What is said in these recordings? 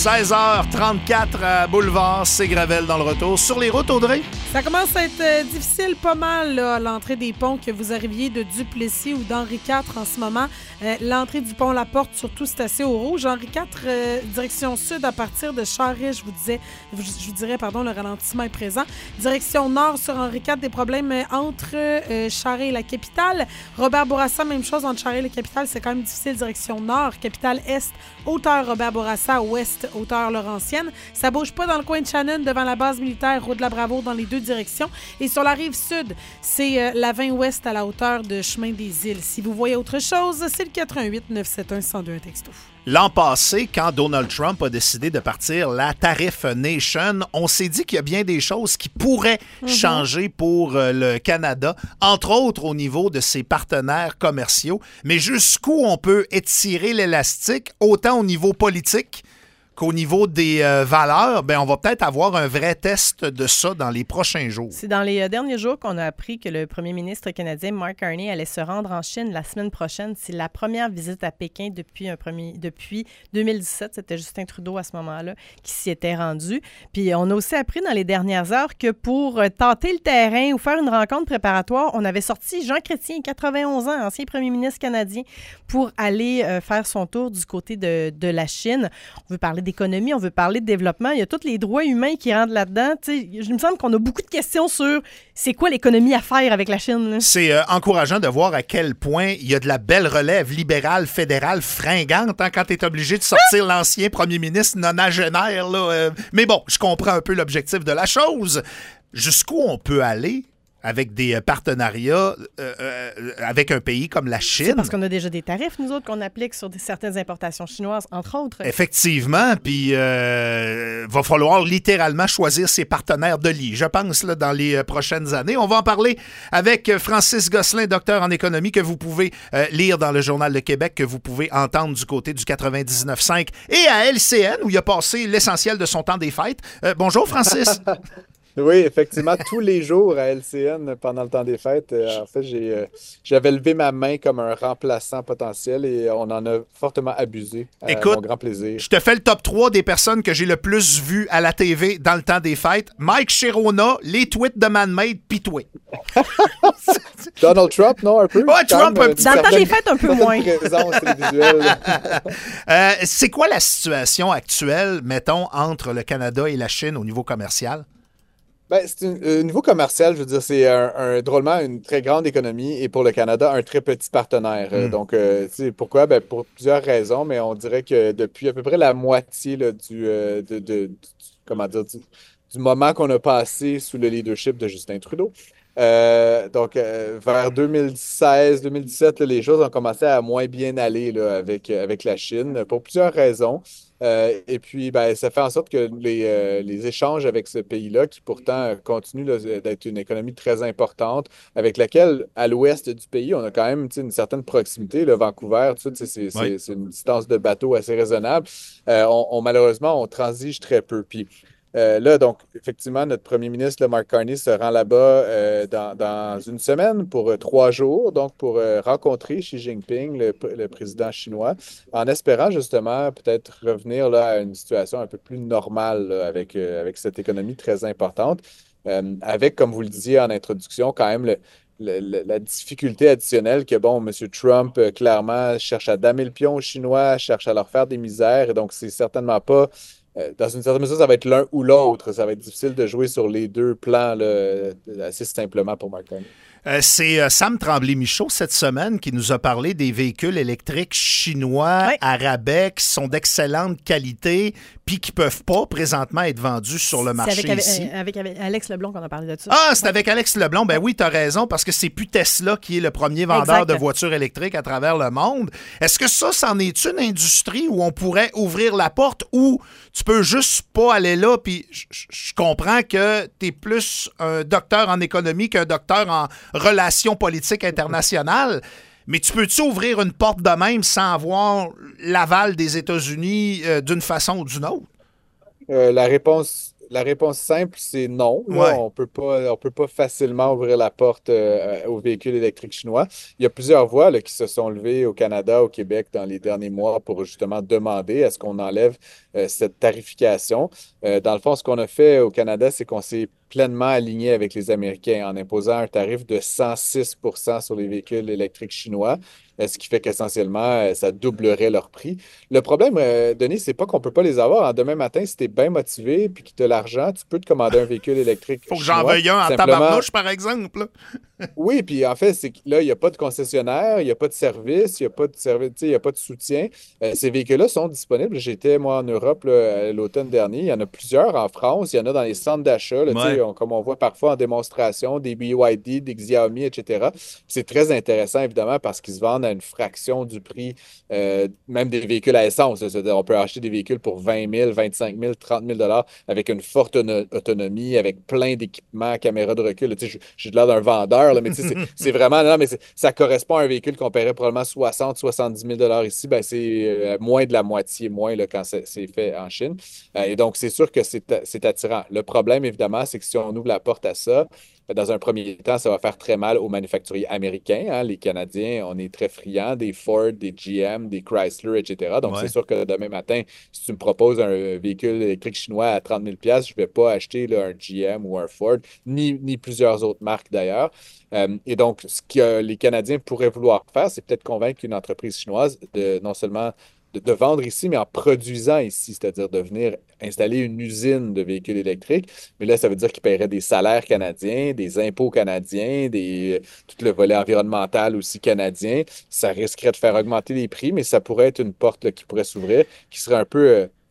16h34 à Boulevard, c'est Gravel dans le retour. Sur les routes, Audrey? Ça commence à être difficile pas mal là, à l'entrée des ponts, que vous arriviez de Duplessis ou d'Henri IV en ce moment. L'entrée du pont La Porte, surtout, c'est assez au rouge. Henri IV, direction sud à partir de Charest, je vous dirais, le ralentissement est présent. Direction nord sur Henri IV, des problèmes entre Charest et la capitale. Robert Bourassa, même chose entre Charest et la capitale, c'est quand même difficile. Direction nord, capitale est, hauteur Robert Bourassa, ouest, hauteur Laurentienne. Ça bouge pas dans le coin de Shannon, devant la base militaire, route de la Bravo, dans les deux directions. Et sur la rive sud, c'est la 20 ouest à la hauteur de Chemin des Îles. Si vous voyez autre chose, c'est le 88-971-1021 texto. L'an passé, quand Donald Trump a décidé de partir la Tariff Nation, on s'est dit qu'il y a bien des choses qui pourraient changer pour le Canada, entre autres au niveau de ses partenaires commerciaux. Mais jusqu'où on peut étirer l'élastique, autant au niveau politique qu'au niveau des valeurs, on va peut-être avoir un vrai test de ça dans les prochains jours. C'est dans les derniers jours qu'on a appris que le premier ministre canadien Mark Carney allait se rendre en Chine la semaine prochaine. C'est la première visite à Pékin depuis 2017. C'était Justin Trudeau à ce moment-là qui s'y était rendu. Puis on a aussi appris dans les dernières heures que pour tenter le terrain ou faire une rencontre préparatoire, on avait sorti Jean Chrétien, 91 ans, ancien premier ministre canadien, pour aller faire son tour du côté de la Chine. On veut parler d'économie, on veut parler de développement. Il y a tous les droits humains qui rentrent là-dedans. Il me semble qu'on a beaucoup de questions sur c'est quoi l'économie à faire avec la Chine. Là. C'est encourageant de voir à quel point il y a de la belle relève libérale, fédérale, fringante quand tu es obligé de sortir l'ancien premier ministre nonagénaire. Mais bon, je comprends un peu l'objectif de la chose. Jusqu'où on peut aller avec des partenariats avec un pays comme la Chine. C'est parce qu'on a déjà des tarifs, nous autres, qu'on applique sur certaines importations chinoises, entre autres. Effectivement, puis va falloir littéralement choisir ses partenaires de lit, je pense, là, dans les prochaines années. On va en parler avec Francis Gosselin, docteur en économie, que vous pouvez lire dans le Journal de Québec, que vous pouvez entendre du côté du 99.5 et à LCN, où il a passé l'essentiel de son temps des fêtes. Bonjour, Francis. Oui, effectivement, tous les jours à LCN pendant le temps des fêtes. En fait, j'avais levé ma main comme un remplaçant potentiel et on en a fortement abusé. Écoute, mon grand plaisir. Je te fais le top 3 des personnes que j'ai le plus vues à la TV dans le temps des fêtes. Mike Chirona, les tweets de Man-Made, pis toi. Donald Trump, non, un peu? Ouais, Trump, un petit dans le temps des fêtes, un peu moins. Présence télévisuelle. C'est quoi la situation actuelle, mettons, entre le Canada et la Chine au niveau commercial? C'est un niveau commercial, je veux dire, c'est drôlement une très grande économie et pour le Canada, un très petit partenaire. Donc, tu sais, pourquoi? Pour plusieurs raisons, mais on dirait que depuis à peu près la moitié là, du moment qu'on a passé sous le leadership de Justin Trudeau, vers 2016-2017, les choses ont commencé à moins bien aller là, avec la Chine pour plusieurs raisons. Et puis, ça fait en sorte que les échanges avec ce pays-là, qui pourtant continue là, d'être une économie très importante, avec laquelle, à l'ouest du pays, on a quand même une certaine proximité. Là, Vancouver, c'est une distance de bateau assez raisonnable. Malheureusement, on transige très peu. Puis, là, donc, effectivement, notre premier ministre, le Mark Carney, se rend là-bas dans une semaine pour 3 jours, donc pour rencontrer Xi Jinping, le président chinois, en espérant justement peut-être revenir là, à une situation un peu plus normale là, avec cette économie très importante, avec, comme vous le disiez en introduction, quand même la difficulté additionnelle que, M. Trump, clairement, cherche à damer le pion aux Chinois, cherche à leur faire des misères, et donc c'est certainement pas... Dans une certaine mesure, ça va être l'un ou l'autre. Ça va être difficile de jouer sur les deux plans là, assez simplement pour Mark Carney. C'est Sam Tremblay-Michaud cette semaine qui nous a parlé des véhicules électriques chinois à rabais qui sont d'excellente qualité puis qui ne peuvent pas présentement être vendus sur le marché ici. Avec Alex Leblond qu'on a parlé de ça. Ah, c'est avec Alex Leblond. Ben oui, tu as raison, parce que c'est plus Tesla qui est le premier vendeur de voitures électriques à travers le monde. Est-ce que ça, c'en est une industrie où on pourrait ouvrir la porte ou tu peux juste pas aller là? Puis je comprends que tu es plus un docteur en économie qu'un docteur en relations politiques internationales. Mais tu peux-tu ouvrir une porte de même sans avoir l'aval des États-Unis d'une façon ou d'une autre? La réponse la réponse simple, c'est non. Ouais. Là, on peut pas facilement ouvrir la porte aux véhicules électriques chinois. Il y a plusieurs voix là, qui se sont levées au Canada, au Québec dans les derniers mois pour justement demander à ce qu'on enlève cette tarification. Dans le fond, ce qu'on a fait au Canada, c'est qu'on s'est pleinement aligné avec les Américains en imposant un tarif de 106 sur les véhicules électriques chinois, ce qui fait qu'essentiellement, ça doublerait leur prix. Le problème, Denis, c'est pas qu'on peut pas les avoir. Hein. Demain matin, si tu es bien motivé et que tu as l'argent, tu peux te commander un véhicule électrique Faut que j'en chinois. veuille un en Simplement, tabarnouche, par exemple. Là. oui, puis en fait, c'est que là, il n'y a pas de concessionnaire, il n'y a pas de service, il n'y a pas de service, tu sais, il n'y a pas de soutien. Ces véhicules-là sont disponibles. J'étais, moi, en Europe là, l'automne dernier. Il y en a plusieurs en France. Il y en a dans les centres d'achat, là, tu sais, Ouais. comme on voit parfois en démonstration, des BYD, des Xiaomi, etc. C'est très intéressant, évidemment, parce qu'ils se vendent à une fraction du prix, même des véhicules à essence. Là. C'est-à-dire, on peut acheter des véhicules pour 20 000, 25 000, 30 000 avec une forte autonomie, avec plein d'équipements, caméras de recul. Tu sais, j'ai l'air d'un vendeur, là, mais tu sais, c'est vraiment, non, mais ça correspond à un véhicule qu'on paierait probablement 60, 70 000 ici. Ben, c'est moins de la moitié moins là, quand c'est fait en Chine. Et donc, c'est sûr que c'est attirant. Le problème, évidemment, c'est que si on ouvre la porte à ça, dans un premier temps, ça va faire très mal aux manufacturiers américains. Hein. Les Canadiens, on est très friands des Ford, des GM, des Chrysler, etc. Donc, c'est Ouais. sûr que demain matin, si tu me proposes un véhicule électrique chinois à 30 000 je ne vais pas acheter là, un GM ou un Ford, ni plusieurs autres marques d'ailleurs. Et donc, ce que les Canadiens pourraient vouloir faire, c'est peut-être convaincre une entreprise chinoise de non seulement de vendre ici, mais en produisant ici, c'est-à-dire de venir installer une usine de véhicules électriques. Mais là, ça veut dire qu'ils paieraient des salaires canadiens, des impôts canadiens, tout le volet environnemental aussi canadien. Ça risquerait de faire augmenter les prix, mais ça pourrait être une porte là, qui pourrait s'ouvrir, qui serait un peu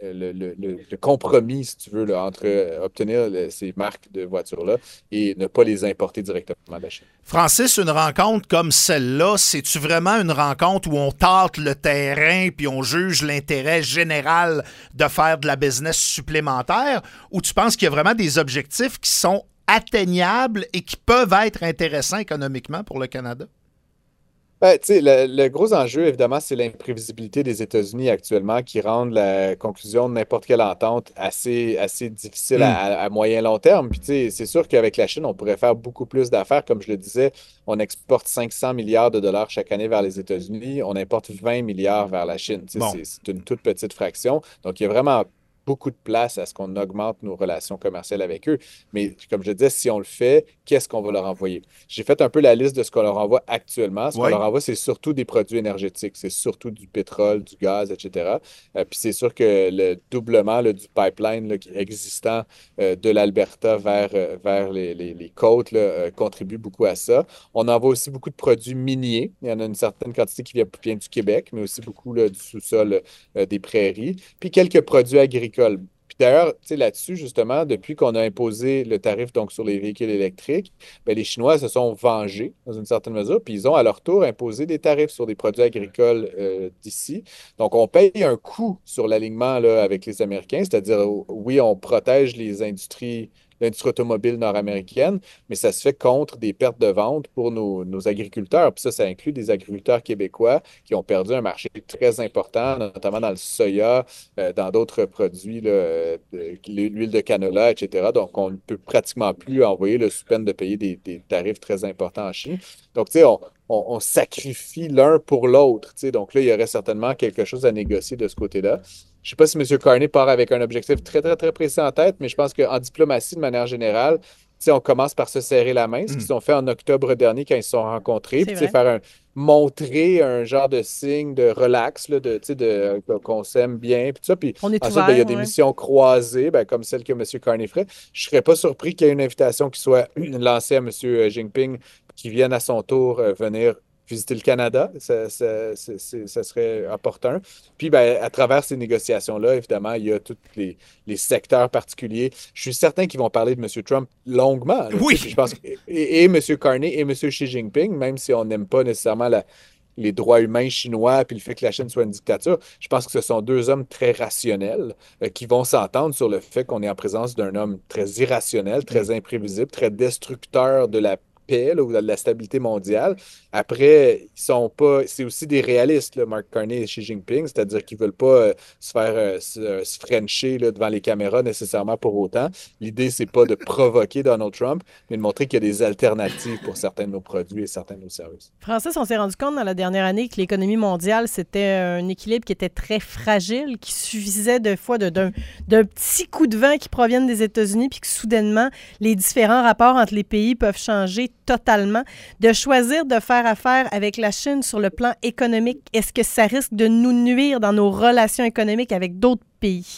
le compromis, si tu veux, là, entre obtenir ces marques de voitures-là et ne pas les importer directement de la Chine. Francis, une rencontre comme celle-là, c'est-tu vraiment une rencontre où on tâte le terrain puis on juge l'intérêt général de faire de la business supplémentaire, ou tu penses qu'il y a vraiment des objectifs qui sont atteignables et qui peuvent être intéressants économiquement pour le Canada? Ben, tu sais, le gros enjeu, évidemment, c'est l'imprévisibilité des États-Unis actuellement qui rendent la conclusion de n'importe quelle entente assez difficile Hmm. à moyen long terme. Puis, tu sais, c'est sûr qu'avec la Chine, on pourrait faire beaucoup plus d'affaires. Comme je le disais, on exporte 500 milliards de dollars chaque année vers les États-Unis. On importe 20 milliards vers la Chine. Tu sais, Bon. c'est une toute petite fraction. Donc, il y a vraiment beaucoup de place à ce qu'on augmente nos relations commerciales avec eux. Mais comme je le disais, si on le fait, qu'est-ce qu'on va leur envoyer? J'ai fait un peu la liste de ce qu'on leur envoie actuellement. Ce qu'on Oui. leur envoie, c'est surtout des produits énergétiques. C'est surtout du pétrole, du gaz, etc. Puis c'est sûr que le doublement là, du pipeline là, existant de l'Alberta vers les côtes là, contribue beaucoup à ça. On envoie aussi beaucoup de produits miniers. Il y en a une certaine quantité qui vient du Québec, mais aussi beaucoup là, du sous-sol des prairies. Puis quelques produits agricoles. Puis d'ailleurs, tu sais, là-dessus, justement, depuis qu'on a imposé le tarif donc, sur les véhicules électriques, bien, les Chinois se sont vengés dans une certaine mesure, puis ils ont à leur tour imposé des tarifs sur des produits agricoles d'ici. Donc, on paye un coût sur l'alignement là, avec les Américains, c'est-à-dire, oui, on protège l'industrie automobile nord-américaine, mais ça se fait contre des pertes de vente pour nos agriculteurs. Puis ça inclut des agriculteurs québécois qui ont perdu un marché très important, notamment dans le soya, dans d'autres produits, là, l'huile de canola, etc. Donc, on ne peut pratiquement plus envoyer le sous peine de payer des tarifs très importants en Chine. Donc, tu sais, on sacrifie l'un pour l'autre. Tu sais. Donc là, il y aurait certainement quelque chose à négocier de ce côté-là. Je ne sais pas si M. Carney part avec un objectif très, très, très précis en tête, mais je pense qu'en diplomatie, de manière générale, tu sais, on commence par se serrer la main, ce Hmm. qu'ils ont fait en octobre dernier quand ils se sont rencontrés, C'est puis tu sais, vrai. montrer un genre de signe de relax, là, tu sais, qu'on s'aime bien, puis tout ça. Puis On est ensuite, ben, il y a ouvert, des ouais. missions croisées, ben, comme celle que M. Carney ferait. Je ne serais pas surpris qu'il y ait une invitation qui soit lancée à M. Jinping, qui vienne à son tour venir visiter le Canada. Ça serait opportun. Puis, ben, à travers ces négociations-là, évidemment, il y a tous les secteurs particuliers. Je suis certain qu'ils vont parler de M. Trump longuement. Là, tu sais. Oui. Puis je pense et M. Carney et M. Xi Jinping, même si on n'aime pas nécessairement les droits humains chinois puis le fait que la Chine soit une dictature, je pense que ce sont deux hommes très rationnels qui vont s'entendre sur le fait qu'on est en présence d'un homme très irrationnel, très imprévisible, très destructeur de la paix là, ou de la stabilité mondiale. Après, ils sont pas. C'est aussi des réalistes, là, Mark Carney et Xi Jinping, c'est-à-dire qu'ils veulent pas se faire se frencher là, devant les caméras nécessairement pour autant. L'idée, c'est pas de provoquer Donald Trump, mais de montrer qu'il y a des alternatives pour certains de nos produits et certains de nos services. Francis, on s'est rendu compte dans la dernière année que l'économie mondiale, c'était un équilibre qui était très fragile, qui suffisait de fois d'un petit coup de vent qui proviennent des États-Unis, puis que soudainement, les différents rapports entre les pays peuvent changer totalement. De choisir de faire affaire avec la Chine sur le plan économique, est-ce que ça risque de nous nuire dans nos relations économiques avec d'autres pays?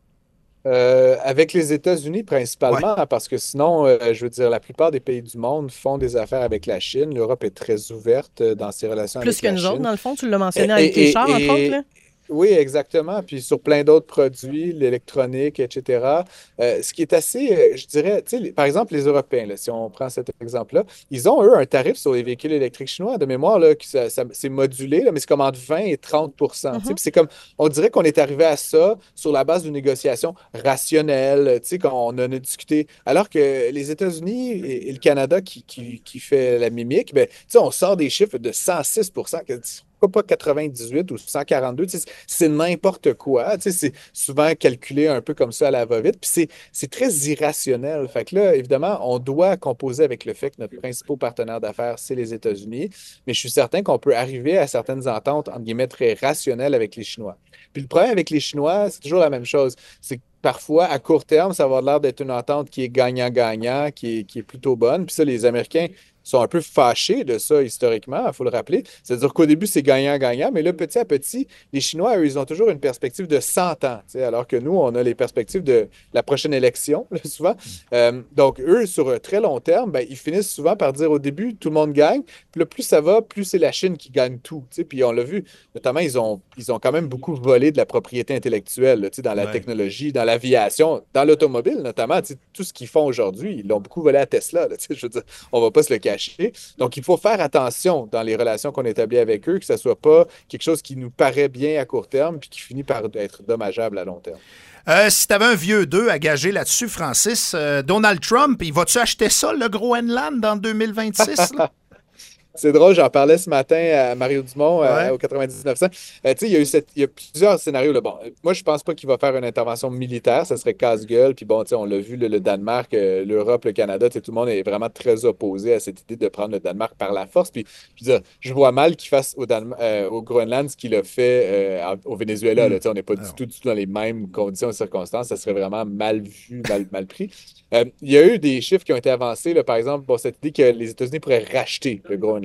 Avec les États-Unis principalement, parce que sinon, je veux dire, la plupart des pays du monde font des affaires avec la Chine. L'Europe est très ouverte dans ses relations Plus avec que la nous Chine. autres, dans le fond, tu l'as mentionné avec les chars, entre autres, là. Oui, exactement. Puis sur plein d'autres produits, l'électronique, etc. Ce qui est assez, je dirais, tu sais, par exemple, les Européens, là, si on prend cet exemple-là, ils ont, eux, un tarif sur les véhicules électriques chinois de mémoire, là, c'est modulé, là, mais c'est comme entre 20 et 30%. Tu sais, puis c'est comme, on dirait qu'on est arrivé à ça sur la base d'une négociation rationnelle, tu sais, quand on en a discuté. Alors que les États-Unis et le Canada qui fait la mimique, ben, tu sais, on sort des chiffres de 106%. Pourquoi pas 98 ou 142? Tu sais, c'est n'importe quoi. Tu sais, c'est souvent calculé un peu comme ça à la va-vite. Puis c'est très irrationnel. Fait que là, évidemment, on doit composer avec le fait que notre principal partenaire d'affaires, c'est les États-Unis. Mais je suis certain qu'on peut arriver à certaines ententes, entre guillemets, très rationnelles avec les Chinois. Puis le problème avec les Chinois, c'est toujours la même chose. C'est que parfois, à court terme, ça va avoir l'air d'être une entente qui est gagnant-gagnant, qui est plutôt bonne. Puis ça, les Américains sont un peu fâchés de ça historiquement, il faut le rappeler. C'est-à-dire qu'au début, c'est gagnant-gagnant, mais là, petit à petit, les Chinois, eux, ils ont toujours une perspective de 100 ans, tu sais, alors que nous, on a les perspectives de la prochaine élection, là, souvent. Donc, eux, sur un très long terme, ben, ils finissent souvent par dire au début, tout le monde gagne, puis là, plus ça va, plus c'est la Chine qui gagne tout. Tu sais. Puis on l'a vu, notamment, ils ont quand même beaucoup volé de la propriété intellectuelle, là, tu sais, dans la technologie, dans l'aviation, dans l'automobile, notamment. Tu sais, tout ce qu'ils font aujourd'hui, ils l'ont beaucoup volé à Tesla. Là, tu sais, je veux dire, on ne va pas se le cacher. Donc, il faut faire attention dans les relations qu'on établit avec eux, que ça ne soit pas quelque chose qui nous paraît bien à court terme puis qui finit par être dommageable à long terme. Si tu avais un vieux 2 à gager là-dessus, Francis, Donald Trump, il va-tu acheter ça, le Groenland, en 2026? Là? C'est drôle, j'en parlais ce matin à Mario Dumont au 9900. Tu sais, il y a plusieurs scénarios. Là. Bon, moi, je pense pas qu'il va faire une intervention militaire, ça serait casse-gueule. Puis bon, tu sais, on l'a vu, le Danemark, l'Europe, le Canada, tu sais, tout le monde est vraiment très opposé à cette idée de prendre le Danemark par la force. Puis je vois mal qu'il fasse au Groenland ce qu'il a fait au Venezuela. Là. Tu sais, on n'est pas du tout dans les mêmes conditions et circonstances. Ça serait vraiment mal vu, mal pris. Il y a eu des chiffres qui ont été avancés, là, par exemple, pour cette idée que les États-Unis pourraient racheter le Groenland.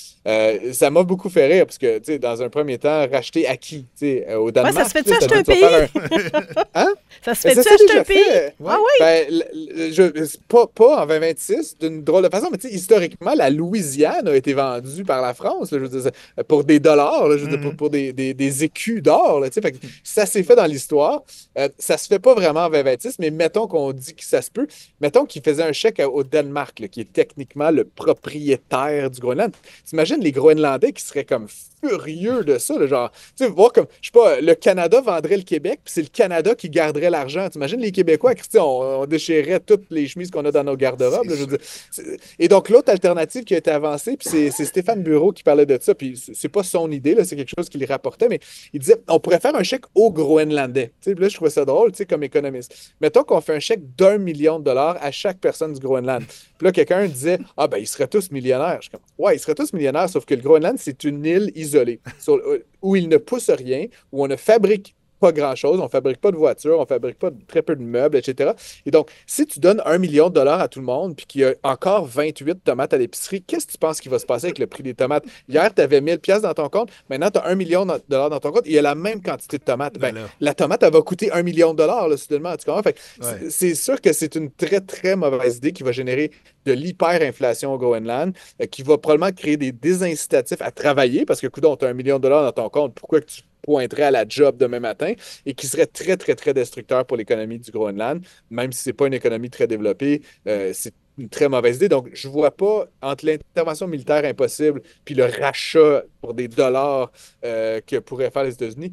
Ça m'a beaucoup fait rire parce que, tu sais, dans un premier temps, racheter à qui? Au Danemark. Ouais, ça se fait-tu acheter un pays? Hein? Ça se fait-tu acheter un pays? Ah oui? Ben, pas en 2026, d'une drôle de façon, mais tu sais, historiquement, la Louisiane a été vendue par la France, là, je veux dire, pour des dollars, là, je veux dire, pour des écus d'or. Là, tu sais, fait que ça s'est fait dans l'histoire. Ça se fait pas vraiment en 2026, mais mettons qu'on dit que ça se peut. Mettons qu'il faisait un chèque au Danemark, là, qui est techniquement le propriétaire du Groenland. T'imagines les Groenlandais qui seraient comme furieux de ça, là, genre, tu sais, voir comme, je sais pas, le Canada vendrait le Québec, puis c'est le Canada qui garderait l'argent. T'imagines les Québécois, Christian, on déchirerait toutes les chemises qu'on a dans nos garde-robes. Là, je veux dire. Et donc, l'autre alternative qui a été avancée, puis c'est Stéphane Bureau qui parlait de ça, puis c'est pas son idée, là, c'est quelque chose qu'il rapportait, mais il disait, on pourrait faire un chèque aux Groenlandais. Tu sais, là, je trouvais ça drôle, tu sais, comme économiste. Mettons qu'on fait un chèque d'1 million de dollars à chaque personne du Groenland. Puis là, quelqu'un disait, ah ben, ils seraient tous millionnaires. Je suis comme, ouais, ils seraient tous millionnaires, sauf que le Groenland, c'est une île isolée, où il ne pousse rien, où on ne fabrique pas grand-chose, on ne fabrique pas de voitures, on ne fabrique pas très peu de meubles, etc. Et donc, si tu donnes 1 million de dollars à tout le monde, puis qu'il y a encore 28 tomates à l'épicerie, qu'est-ce que tu penses qui va se passer avec le prix des tomates? Hier, tu avais 1000 pièces dans ton compte, maintenant, tu as 1 million de dollars dans ton compte, et il y a la même quantité de tomates. Ben, la tomate, elle va coûter 1 million de dollars, là, soudainement, tu comprends? Fait que c'est sûr que c'est une très, très mauvaise idée qui va générer de l'hyperinflation au Groenland, qui va probablement créer des désincitatifs à travailler, parce que, coudonc, tu as 1 million de dollars dans ton compte, pourquoi que tu pointerait à la job demain matin et qui serait très, très, très destructeur pour l'économie du Groenland, même si ce n'est pas une économie très développée, c'est une très mauvaise idée. Donc, je ne vois pas entre l'intervention militaire impossible puis le rachat pour des dollars que pourraient faire les États-Unis,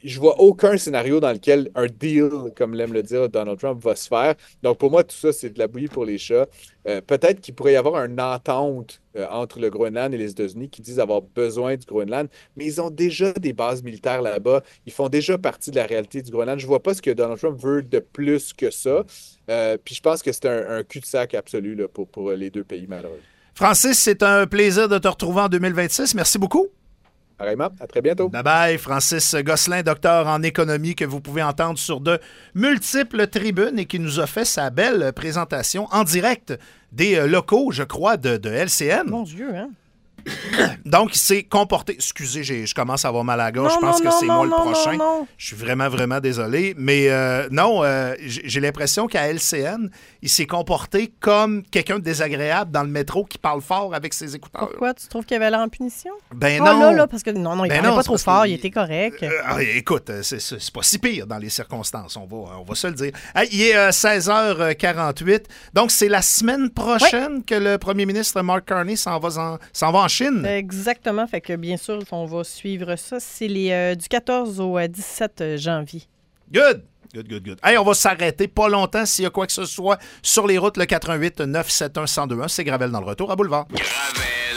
je vois aucun scénario dans lequel un deal, comme l'aime le dire Donald Trump, va se faire. Donc, pour moi, tout ça, c'est de la bouillie pour les chats. Peut-être qu'il pourrait y avoir une entente entre le Groenland et les États-Unis qui disent avoir besoin du Groenland, mais ils ont déjà des bases militaires là-bas. Ils font déjà partie de la réalité du Groenland. Je vois pas ce que Donald Trump veut de plus que ça. Puis je pense que c'est un cul-de-sac absolu là, pour les deux pays, malheureusement. Francis, c'est un plaisir de te retrouver en 2026. Merci beaucoup. Pareillement, à très bientôt. Bye-bye, Francis Gosselin, docteur en économie que vous pouvez entendre sur de multiples tribunes et qui nous a fait sa belle présentation en direct des locaux, je crois, de LCN. Mon Dieu, hein? Donc, il s'est comporté... Excusez, je commence à avoir mal à la gorge. Je pense que c'est moi le prochain. Non. Je suis vraiment, vraiment désolé. Mais j'ai l'impression qu'à LCN, il s'est comporté comme quelqu'un de désagréable dans le métro qui parle fort avec ses écouteurs. Pourquoi? Tu trouves qu'il avait l'air en punition? Ben oh, non. Là, parce que non, il parlait pas trop fort, il était correct. Écoute, c'est pas si pire dans les circonstances, on va se le dire. Il est 16h48, donc c'est la semaine prochaine que le premier ministre Mark Carney s'en va en Chine. Exactement, fait que bien sûr, on va suivre ça. C'est du 14 au 17 janvier. Good. Hey, on va s'arrêter pas longtemps s'il y a quoi que ce soit sur les routes, le 88 971 1021. C'est Gravel dans le retour à Boulevard. Gravel.